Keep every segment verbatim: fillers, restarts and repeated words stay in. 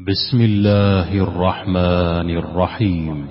بسم الله الرحمن الرحيم.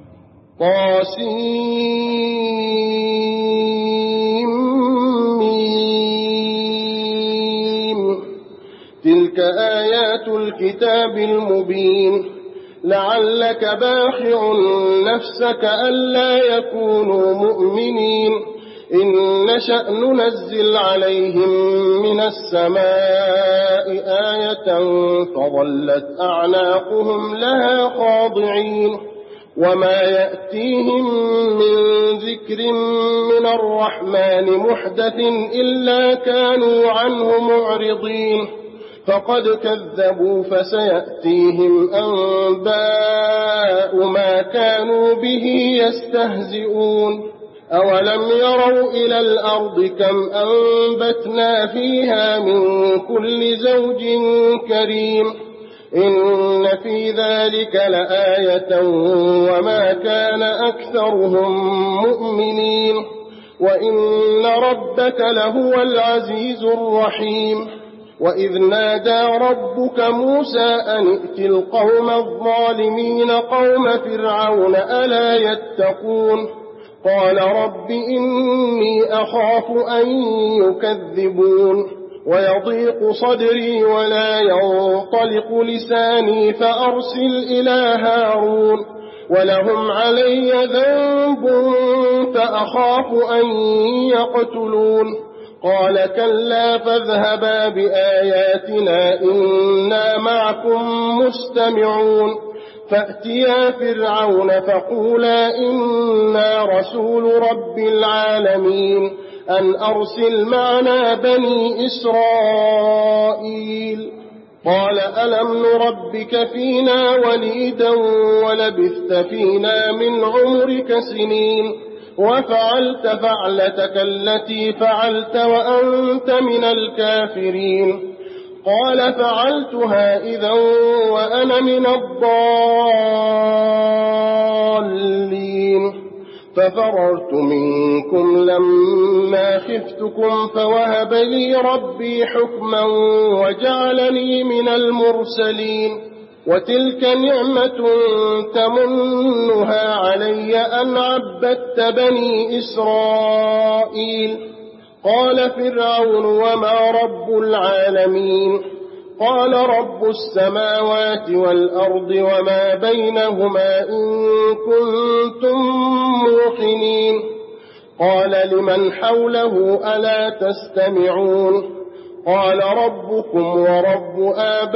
طاسيم. تلك آيات الكتاب المبين. لعلك باخع نفسك ألا يكونوا مؤمنين إن نشأ ننزل عليهم من السماء آية فظلت أعناقهم لها خاضعين وما يأتيهم من ذكر من الرحمن محدث إلا كانوا عنه معرضين فقد كذبوا فسيأتيهم أنباء ما كانوا به يستهزئون أولم يروا إلى الأرض كم أنبتنا فيها من كل زوج كريم إن في ذلك لآية وما كان أكثرهم مؤمنين وإن ربك لهو العزيز الرحيم وإذ نادى ربك موسى أن ائت القوم الظالمين قوم فرعون ألا يتقون قال رب إني أخاف أن يكذبون ويضيق صدري ولا ينطلق لساني فأرسل إلى هارون ولهم علي ذنب فأخاف أن يقتلون قال كلا فاذهبا بآياتنا إنا معكم مستمعون فأتيا فرعون فقولا إنا رسول رب العالمين أن أرسل معنا بني إسرائيل قال ألم نربك فينا وليدا ولبثت فينا من عمرك سنين وفعلت فعلتك التي فعلت وأنت من الكافرين قال فعلتها إذا وأنا من الضالين ففررت منكم لما خفتكم فوهب لي ربي حكما وجعلني من المرسلين وتلك نعمة تمنها علي أن عبدت بني إسرائيل قال فرعون وما رب العالمين قال رب السماوات والأرض وما بينهما إن كنتم موقنين قال لمن حوله ألا تستمعون قال ربكم ورب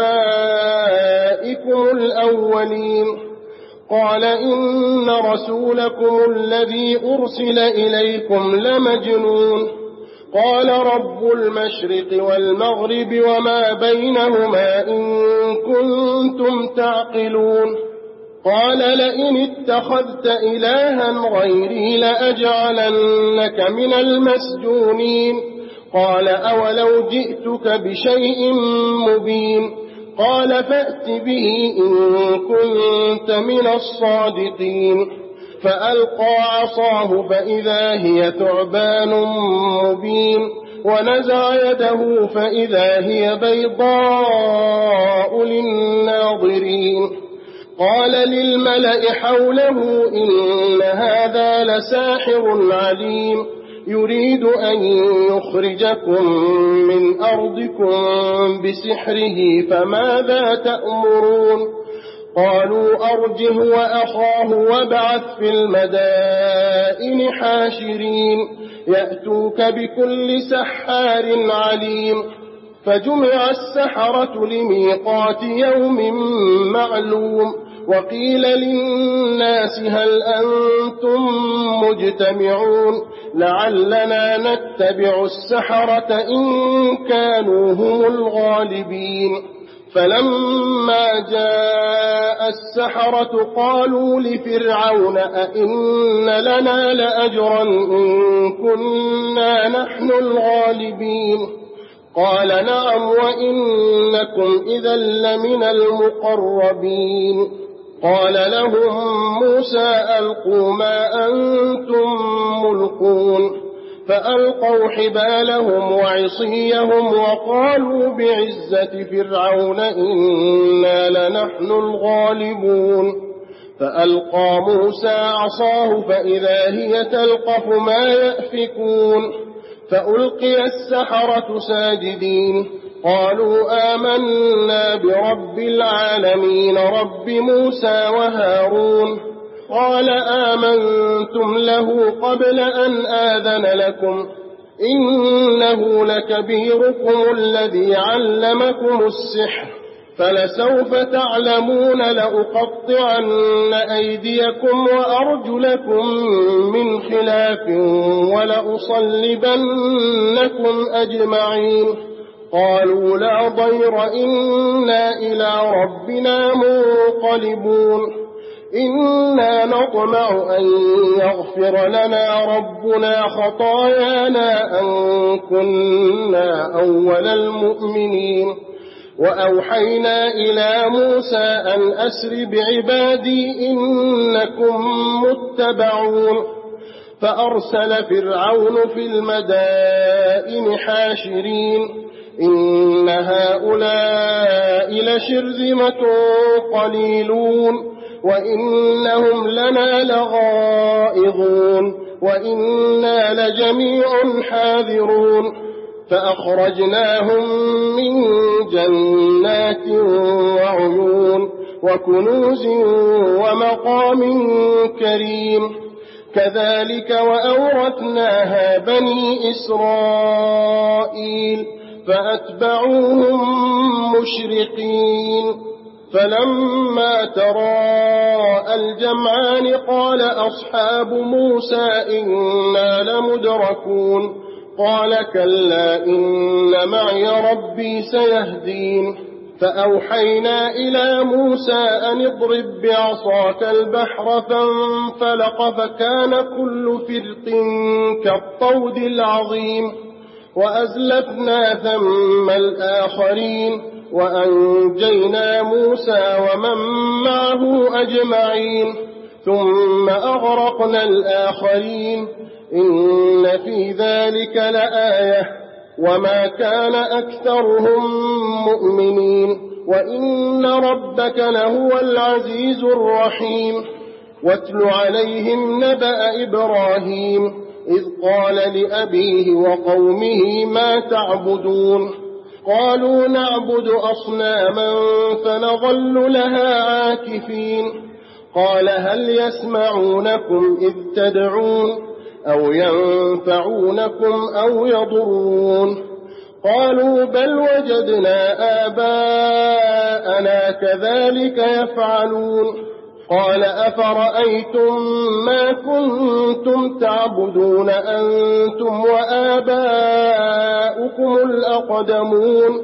آبائكم الأولين قال إن رسولكم الذي أرسل إليكم لمجنون قال رب المشرق والمغرب وما بينهما إن كنتم تعقلون قال لئن اتخذت إلها غيري لأجعلنك من المسجونين قال أولو جئتك بشيء مبين قال فأت به إن كنت من الصادقين فألقى عصاه فإذا هي ثعبان مبين ونزع يده فإذا هي بيضاء للناظرين قال للملأ حوله إن هذا لساحر عليم يريد أن يخرجكم من أرضكم بسحره فماذا تأمرون قالوا أرجه وأخاه وابعث في المدائن حاشرين يأتوك بكل سحار عليم فجمع السحرة لميقات يوم معلوم وقيل للناس هل أنتم مجتمعون لعلنا نتبع السحرة إن كانوا هم الغالبين فلما جاء السحرة قالوا لفرعون أئن لنا لأجرا إن كنا نحن الغالبين قال نعم وإنكم إذا لمن المقربين قال لهم موسى ألقوا ما أنتم ملقون فألقوا حبالهم وعصيهم وقالوا بعزة فرعون إنا لنحن الغالبون فألقى موسى عصاه فإذا هي تلقف ما يأفكون فألقي السحرة ساجدين قالوا آمنا برب العالمين رب موسى وهارون قال آمنتم له قبل أن آذن لكم إنه لكبيركم الذي علمكم السحر فلسوف تعلمون لأقطعن أيديكم وأرجلكم من خلاف ولأصلبنكم أجمعين قالوا لا ضير إنا إلى ربنا منقلبون إنا نطمع أن يغفر لنا ربنا خطايانا أن كنا أول المؤمنين وأوحينا إلى موسى أن أسر بعبادي إنكم متبعون فأرسل فرعون في المدائن حاشرين إن هؤلاء لشرذمة قليلون وإنهم لنا لغائظون وإنا لجميع حاذرون فأخرجناهم من جنات وعيون وكنوز ومقام كريم كذلك وأورثناها بني إسرائيل فأتبعوهم مشرقين فلما تراءى الجمعان قال أصحاب موسى إنا لمدركون قال كلا إن معي ربي سيهدين فأوحينا إلى موسى أن اضرب بعصاك البحر فانفلق فكان كل فرق كالطود العظيم وأزلفنا ثم الآخرين وأنجينا موسى ومن معه أجمعين ثم أغرقنا الآخرين إن في ذلك لآية وما كان أكثرهم مؤمنين وإن ربك لهو العزيز الرحيم واتل عليهم نبأ إبراهيم إذ قال لأبيه وقومه ما تعبدون قالوا نعبد أصناما فنظل لها عاكفين قال هل يسمعونكم إذ تدعون أو ينفعونكم أو يضرون قالوا بل وجدنا آباءنا كذلك يفعلون قال أفرأيتم ما كنتم تعبدون أنتم وآباؤكم الأقدمون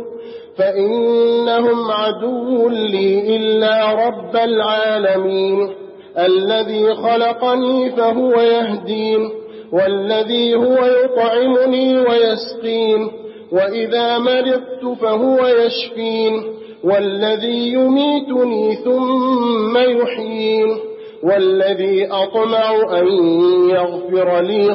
فإنهم عدو لي إلا رب العالمين الذي خلقني فهو يهدين والذي هو يطعمني ويسقين وإذا مرضت فهو يشفين والذي يميتني ثم يحيين والذي أطمع أن يغفر لي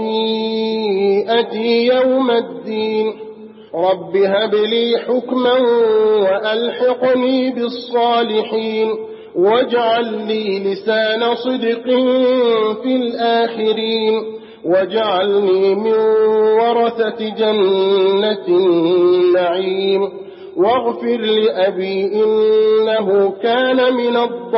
خطيئتي يوم الدين رب هب لي حكما وألحقني بالصالحين واجعل لي لسان صدق في الآخرين واجعلني من ورثة جنة النعيم واغفر لأبي إنه كان من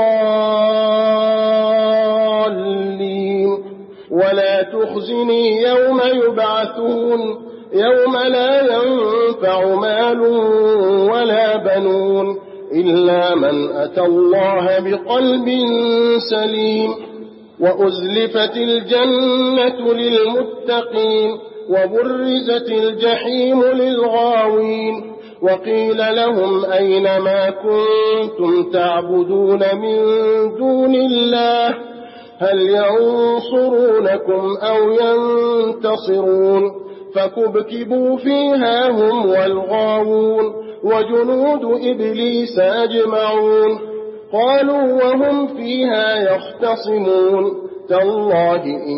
الضالين ولا تخزني يوم يبعثون يوم لا ينفع مال ولا بنون إلا من أتى الله بقلب سليم وأزلفت الجنة للمتقين وبرزت الجحيم للغاوين وقيل لهم أين ما كنتم تعبدون من دون الله هل ينصرونكم أو ينتصرون فكبكبوا فيها هم والغاوون وجنود إبليس أجمعون قالوا وهم فيها يختصمون تالله إن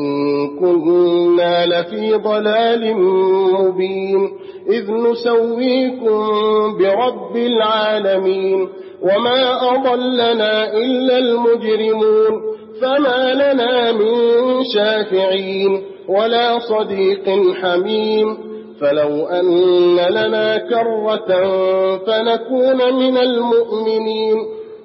كنا لفي ضلال مبين إذ نسويكم برب العالمين وما أضلنا إلا المجرمون فما لنا من شافعين ولا صديق حميم فلو أن لنا كرة فنكون من المؤمنين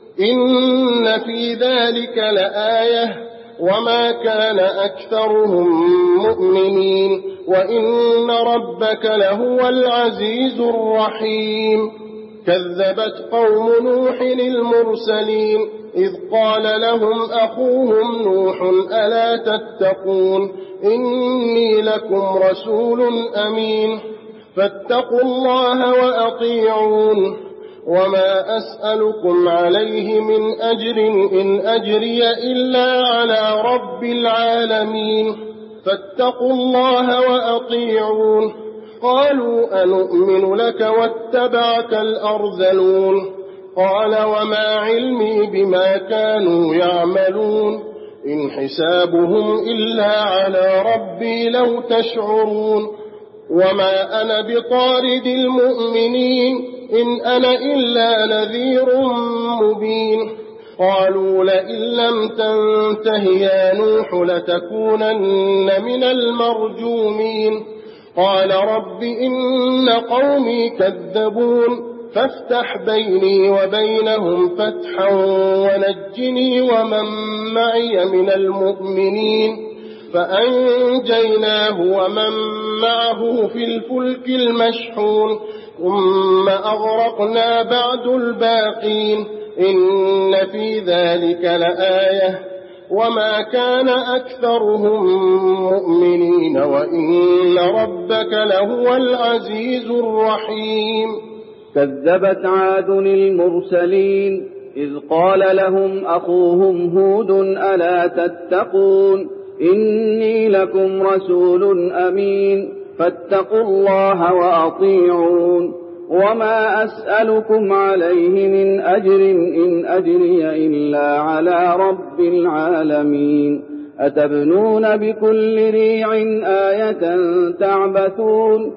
إن في ذلك لآية وما كان أكثرهم مؤمنين وإن ربك لهو العزيز الرحيم كذبت قوم نوح المرسلين إذ قال لهم أخوهم نوح ألا تتقون إني لكم رسول أمين فاتقوا الله وأطيعون وما أسألكم عليه من أجر إن أجري إلا على رب العالمين فاتقوا الله وأطيعون قالوا أنؤمن لك واتبعك الأرذلون قال وما علمي بما كانوا يعملون إن حسابهم إلا على ربي لو تشعرون وما أنا بطارد المؤمنين إن أنا إلا نذير مبين قالوا لئن لم تنته يا نوح لتكونن من المرجومين قال رب إن قومي كذبون فافتح بيني وبينهم فتحا ونجني ومن معي من المؤمنين فأنجيناه ومن معه في الفلك المشحون ثم أغرقنا بعد الباقين إن في ذلك لآية وما كان أكثرهم مؤمنين وإن ربك لهو العزيز الرحيم كذبت عاد المرسلين إذ قال لهم أخوهم هود ألا تتقون إني لكم رسول أمين فاتقوا الله وأطيعون وما أسألكم عليه من أجر إن أجري إلا على رب العالمين أتبنون بكل ريع آية تعبثون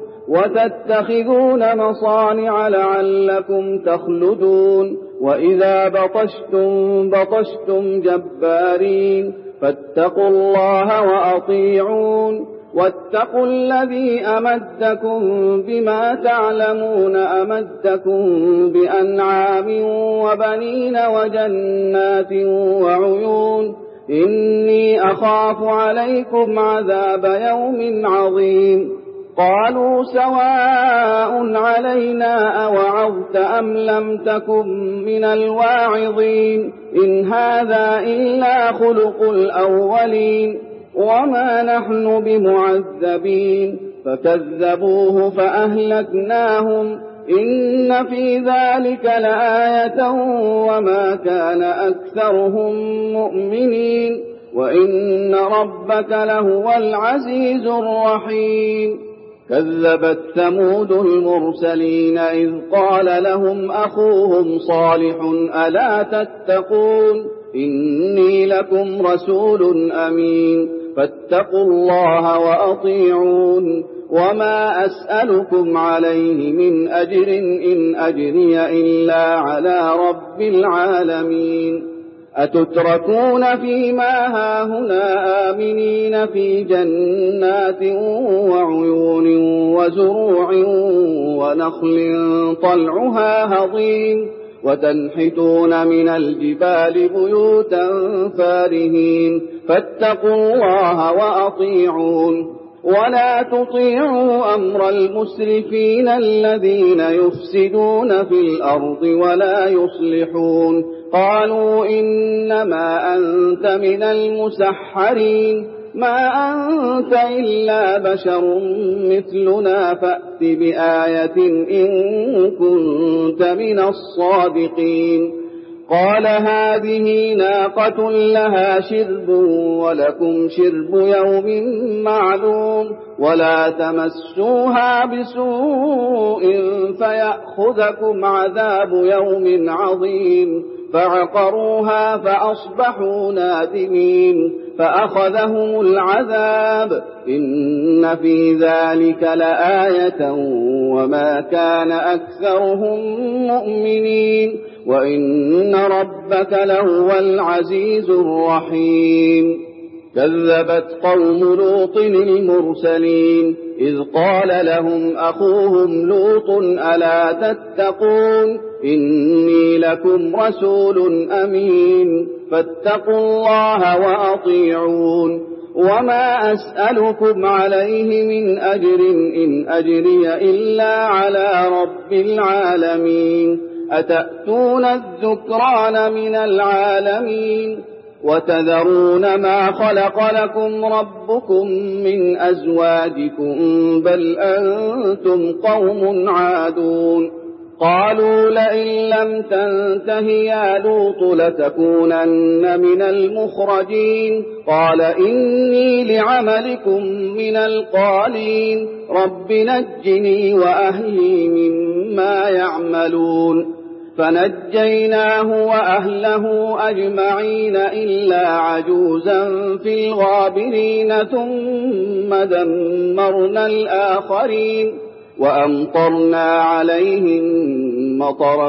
وتتخذون مصانع لعلكم تخلدون وإذا بطشتم بطشتم جبارين فاتقوا الله وأطيعون واتقوا الذي أمدكم بما تعلمون أمدكم بأنعام وبنين وجنات وعيون إني أخاف عليكم عذاب يوم عظيم قالوا سواء علينا أوعظت أم لم تكن من الواعظين إن هذا إلا خلق الأولين وما نحن بمعذبين فكذبوه فأهلكناهم إن في ذلك لآية وما كان أكثرهم مؤمنين وإن ربك لهو العزيز الرحيم كذبت ثمود المرسلين إذ قال لهم أخوهم صالح ألا تتقون إني لكم رسول أمين فاتقوا الله وأطيعون وما أسألكم عليه من أجر إن أجري إلا على رب العالمين أتتركون فيما هاهنا آمنين في جنات وعيون وزروع ونخل طلعها هضيم وتنحتون من الجبال بيوتا فارهين فاتقوا الله وأطيعون ولا تطيعوا أمر المسرفين الذين يفسدون في الأرض ولا يصلحون قالوا إنما أنت من المسحرين ما أنت إلا بشر مثلنا فأت بآية إن كنت من الصادقين قال هذه ناقة لها شرب ولكم شرب يوم معلوم ولا تمسوها بسوء فيأخذكم عذاب يوم عظيم فعقروها فأصبحوا نادمين فأخذهم العذاب إن في ذلك لآية وما كان أكثرهم مؤمنين وإن ربك لهو العزيز الرحيم كذبت قوم لوط المرسلين إذ قال لهم أخوهم لوط ألا تتقون إني لكم رسول أمين فاتقوا الله وأطيعون وما أسألكم عليه من أجر إن أجري إلا على رب العالمين أتأتون الذكران من العالمين وتذرون ما خلق لكم ربكم من أزواجكم بل أنتم قوم عادون قالوا لئن لم تنته يا لوط لتكونن من المخرجين قال إني لعملكم من القالين رب نجني وأهلي مما يعملون فنجيناه وأهله أجمعين إلا عجوزا في الغابرين ثم دمرنا الآخرين وأمطرنا عليهم مطرا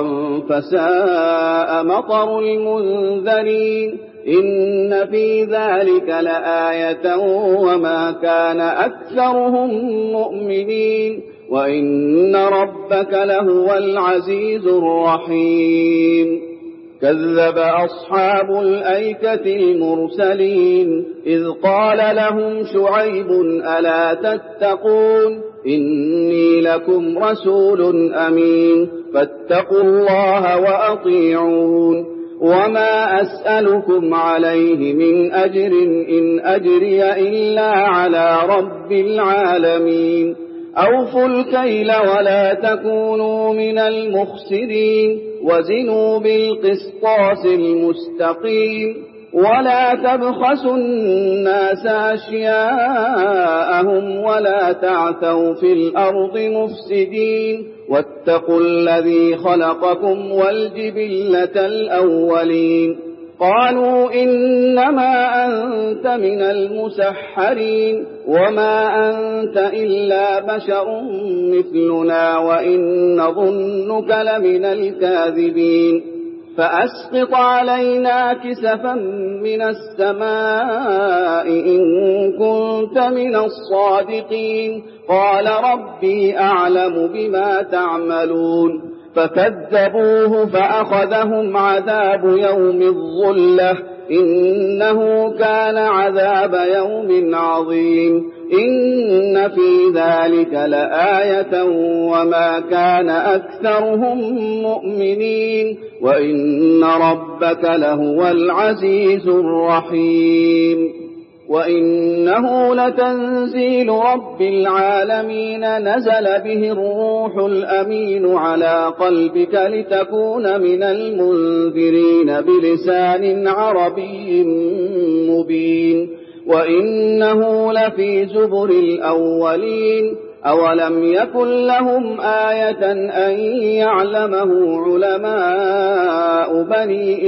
فساء مطر المنذرين إن في ذلك لآية وما كان أكثرهم مؤمنين وإن ربك لهو العزيز الرحيم كذب أصحاب الأيكة المرسلين إذ قال لهم شعيب ألا تتقون إني لكم رسول أمين فاتقوا الله وأطيعون وما أسألكم عليه من أجر إن أجري إلا على رب العالمين أوفوا الكيل ولا تكونوا من المخسرين وزنوا بالقسطاس المستقيم ولا تبخسوا الناس أشياءهم ولا تعثوا في الأرض مفسدين واتقوا الذي خلقكم والجبلة الأولين قالوا إنما أنت من المسحرين وما أنت إلا بشر مثلنا وإن نظنك لمن الكاذبين فأسقط علينا كسفا من السماء إن كنت من الصادقين قال ربي أعلم بما تعملون فكذبوه فأخذهم عذاب يوم الظلة إنه كان عذاب يوم عظيم إن في ذلك لآية وما كان أكثرهم مؤمنين وإن ربك لهو العزيز الرحيم وإنه لتنزيل رب العالمين نزل به الروح الأمين على قلبك لتكون من المنذرين بلسان عربي مبين وإنه لفي زبر الأولين أولم يكن لهم آية أن يعلمه علماء بني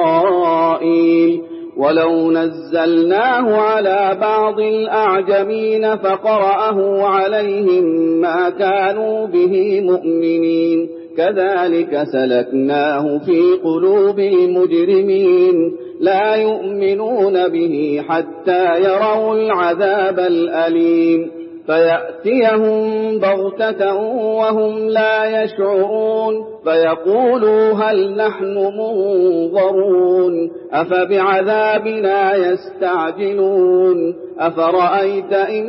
إسرائيل ولو نزلناه على بعض الأعجمين فقرأه عليهم ما كانوا به مؤمنين كذلك سلكناه في قلوب المجرمين لا يؤمنون به حتى يروا العذاب الأليم فيأتيهم بغتة وهم لا يشعرون فيقولوا هل نحن منظرون أفبعذابنا يستعجلون أفرأيت إن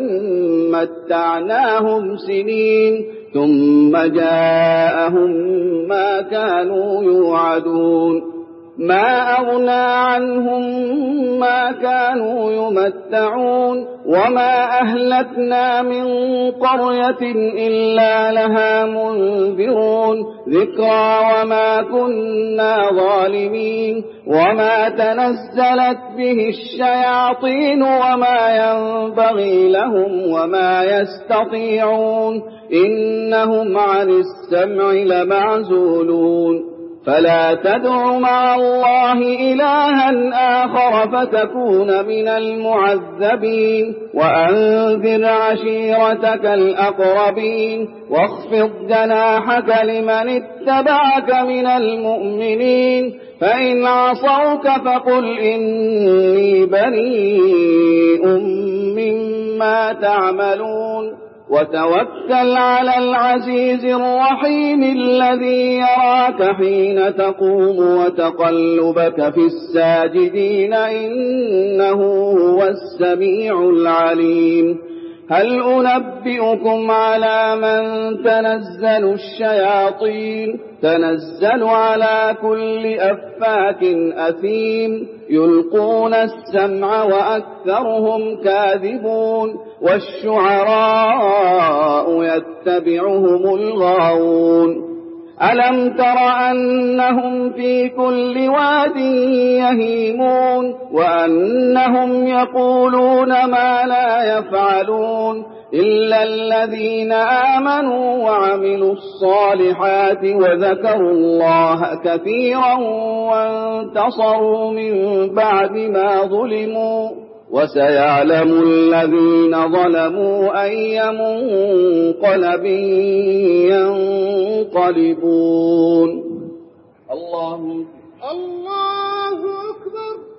متعناهم سنين ثم جاءهم ما كانوا يوعدون ما أغنى عنهم ما كانوا يمتعون وما أهلكنا من قرية إلا لها منذرون ذكرى وما كنا ظالمين وما تنزلت به الشياطين وما ينبغي لهم وما يستطيعون إنهم عن السمع لمعزولون فلا تدع مع الله إلها آخر فتكون من المعذبين وأنذر عشيرتك الأقربين واخفض جناحك لمن اتبعك من المؤمنين فإن عصوك فقل إني بريء مما تعملون وتوكل على العزيز الرحيم الذي يراك حين تقوم وتقلبك في الساجدين إنه هو السميع العليم هل أنبئكم على من تنزل الشياطين تنزل على كل أفاك أثيم يلقون السمع وأكثرهم كاذبون والشعراء يتبعهم الغاوون ألم تر أنهم في كل واد يهيمون وأنهم يقولون ما لا يفعلون إلا الذين آمنوا وعملوا الصالحات وذكروا الله كثيرا وانتصروا من بعد ما ظلموا وسيعلم الذين ظلموا أي منقلب ينقلبون الله الله أكبر.